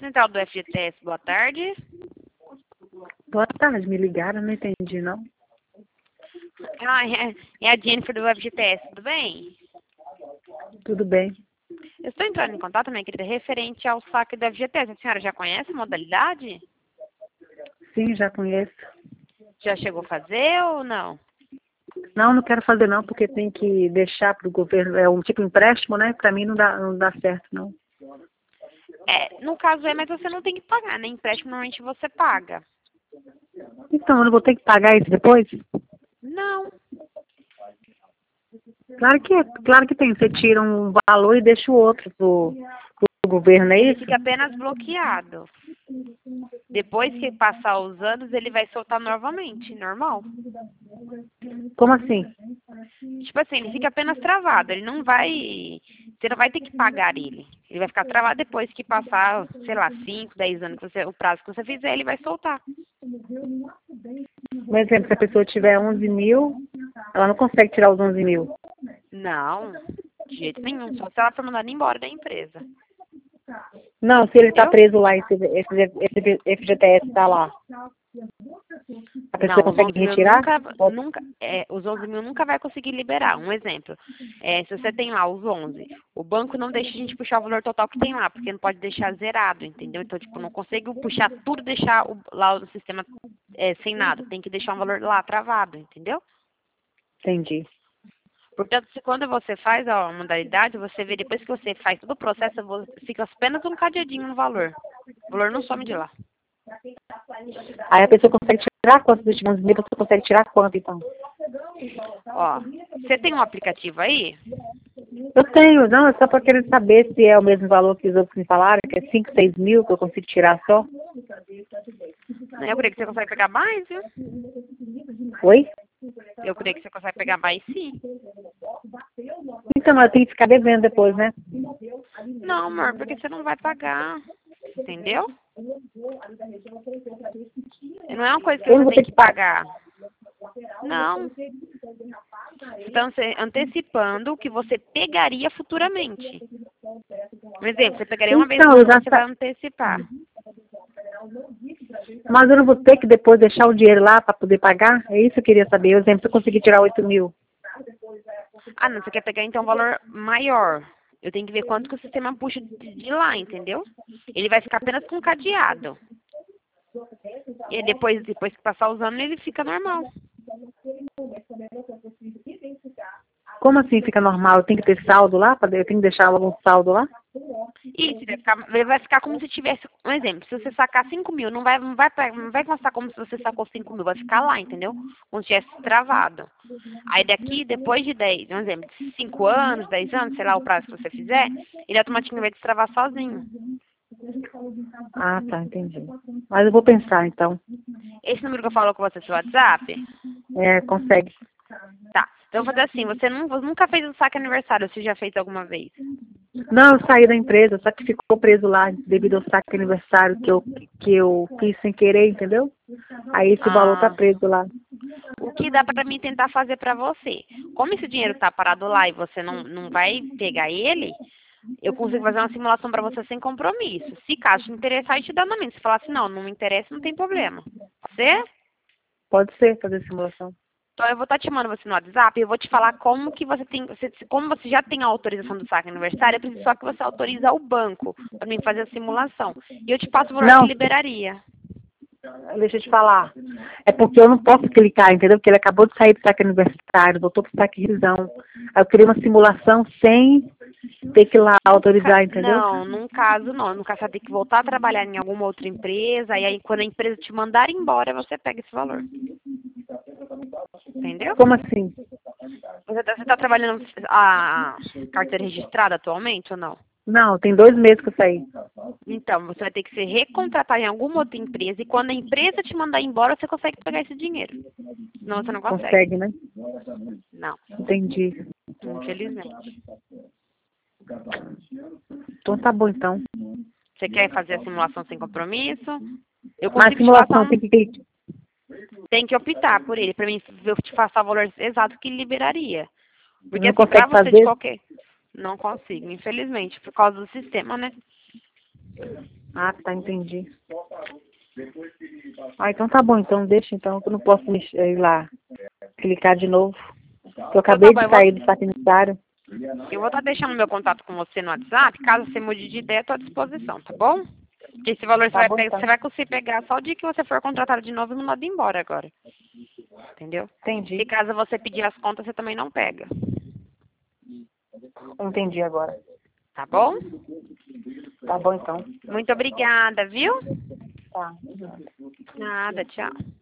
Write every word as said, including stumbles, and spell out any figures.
Central do F G T S, boa tarde. Boa tarde, me ligaram, não entendi, não. Ah, é, é a Jennifer do F G T S, tudo bem? Tudo bem. Eu estou entrando em contato, minha querida, referente ao saque do F G T S. A senhora já conhece a modalidade? Sim, já conheço. Já chegou a fazer ou não? Não, não quero fazer não, porque tem que deixar para o governo, é um tipo de empréstimo, né? Para mim não dá, não dá certo, não. É, no caso é, mas você não tem que pagar, né? Empréstimo normalmente você paga. Então, eu não vou ter que pagar isso depois? Não. Claro que é, claro que tem. Você tira um valor e deixa o outro pro, pro governo, é Ele isso? fica apenas bloqueado. Depois que passar os anos, ele vai soltar novamente, normal. Como assim? Tipo assim, ele fica apenas travado, ele não vai... Você não vai ter que pagar ele. Ele vai ficar travado depois que passar, sei lá, cinco, dez anos, que você, o prazo que você fizer, ele vai soltar. Um exemplo, se a pessoa tiver onze mil, ela não consegue tirar os onze mil. Não, de jeito nenhum, só se ela for mandada embora da empresa. Não, se ele está Entendeu? preso lá, esse, esse, esse F G T S está lá. A pessoa Não, os consegue onze mil retirar? nunca, nunca, é, os onze mil nunca vai conseguir liberar. Um exemplo, é, se você tem lá os onze, o banco não deixa a gente puxar o valor total que tem lá, porque não pode deixar zerado, entendeu? Então, tipo, não consigo puxar tudo e deixar o, lá no sistema é, sem nada. Tem que deixar um valor lá travado, entendeu? Entendi. Portanto, se quando você faz a modalidade, você vê depois que você faz todo o processo, você fica apenas um cadeadinho no valor. O valor não some de lá. Aí a pessoa consegue tirar quanto dos onze mil, você consegue tirar quanto, então? Ó, você tem um aplicativo aí? Eu tenho, não, é só para querer saber se é o mesmo valor que os outros me falaram, que é cinco, seis mil, que eu consigo tirar só. Eu creio que você consegue pegar mais, viu? Oi? Eu creio que você consegue pegar mais, sim. Então, mas eu tenho que ficar devendo depois, né? Não, amor, porque você não vai pagar. Entendeu? Não é uma coisa que Eu não você vou tem ter que que pagar. pagar. Não. Então, você antecipando o que você pegaria futuramente. Por exemplo, você pegaria uma vez Então, no eu ano, já você vai sa... antecipar. Mas eu não vou ter que depois deixar o dinheiro lá para poder pagar? É isso que eu queria saber. Por exemplo, se eu conseguir tirar oito mil. Ah, não, você quer pegar então um valor maior. Eu tenho que ver quanto que o sistema puxa de, de lá, entendeu? Ele vai ficar apenas com cadeado. E aí depois, depois que passar os anos, ele fica normal. Como assim fica normal? Eu tenho que ter saldo lá? Eu tenho que deixar algum saldo lá? Isso, ele vai ficar, ele vai ficar como se tivesse, um exemplo, se você sacar cinco mil, não vai, não vai, não vai constar como se você sacou cinco mil, vai ficar lá, entendeu? Como se tivesse travado. Aí daqui, depois de dez, um exemplo, cinco anos, dez anos, sei lá o prazo que você fizer, ele automaticamente vai destravar sozinho. Ah, tá, entendi. Mas eu vou pensar, então. Esse número que eu falo com você, seu WhatsApp? É, consegue. Tá. Então eu vou fazer assim, você, não, você nunca fez o saque aniversário, você já fez alguma vez? Não, eu saí da empresa, só que ficou preso lá devido ao saque aniversário que eu, que eu fiz sem querer, entendeu? Aí esse valor tá Ah, preso lá. o que dá pra mim tentar fazer pra você? Como esse dinheiro tá parado lá e você não, não vai pegar ele, eu consigo fazer uma simulação pra você sem compromisso. Se caso te interessar, eu te dou andamento. Se falar assim, não, não me interessa, não tem problema. Você? Pode ser fazer simulação. Então eu vou estar te mandando você no WhatsApp e eu vou te falar como que você tem, você, como você já tem a autorização do saque aniversário, eu preciso só que você autorize o banco para mim fazer a simulação. E eu te passo o valor que Não, liberaria. deixa eu te falar. É porque eu não posso clicar, entendeu? Porque ele acabou de sair do saque aniversário, voltou pro saque risão. Aí eu queria uma simulação sem ter que ir lá No ca- autorizar, entendeu? Não, num caso não. No caso você vai ter que voltar a trabalhar em alguma outra empresa, e aí quando a empresa te mandar embora, você pega esse valor. Entendeu? Como assim? Você está você tá trabalhando a carteira registrada atualmente ou não? Não, tem dois meses que eu saí. Então, você vai ter que se recontratar em alguma outra empresa e quando a empresa te mandar embora, você consegue pegar esse dinheiro. Senão você não consegue. Consegue, né? Não, Entendi. infelizmente. Então tá bom, então. Você quer fazer a simulação sem compromisso? Eu Mas a consigo te passar simulação um... tem que clicar. Tem que optar por ele, pra mim eu te passar o valor exato que liberaria. Porque Não assim, pra consegue você de fazer? qualquer... Não consigo, infelizmente, por causa do sistema, né? Ah, tá, entendi. Ah, então tá bom, então deixa então, que eu não posso ir lá clicar de novo. Eu acabei Então, tá de bom, sair eu do saque unitário. vou, eu vou estar deixando meu contato com você no WhatsApp, caso você mude de ideia, estou à disposição, tá bom? Porque esse valor você Tá vai, bom, pegar, então. você vai conseguir pegar só o dia que você for contratado de novo e mandado embora agora. Entendeu? Entendi. E caso você pedir as contas, você também não pega. Entendi agora. Tá bom? Tá bom, então. Muito obrigada, viu? Tá. Nada, tchau.